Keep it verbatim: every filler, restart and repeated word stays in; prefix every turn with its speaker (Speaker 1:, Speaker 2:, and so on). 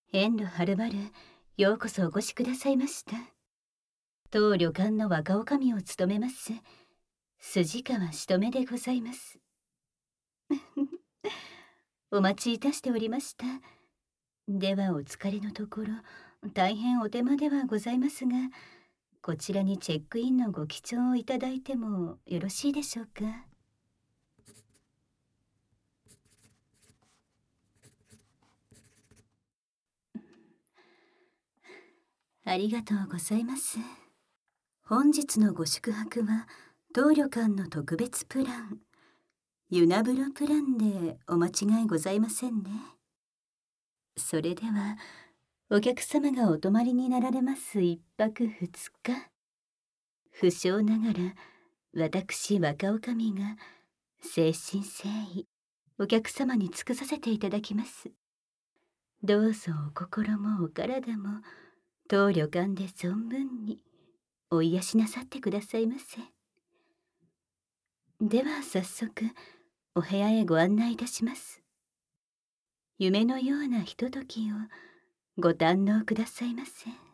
Speaker 1: 遠路はるばる、ようこそお越しくださいました。当旅館の若女将を務めます、筋川しとめでございます。お待ちいたしておりました。ではお疲れのところ、大変お手間ではございますが、こちらにチェックインのご記帳をいただいてもよろしいでしょうか。ありがとうございます。本日のご宿泊は当旅館の特別プラン、湯な風呂プランでお間違いございませんね。それではお客様がお泊まりになられます一泊二日、不詳ながら私若女将が誠心誠意お客様に尽くさせていただきます。どうぞお心もお体も当旅館で存分にお癒しなさってくださいませ。では早速お部屋へご案内いたします。夢のようなひとときをご堪能くださいませ。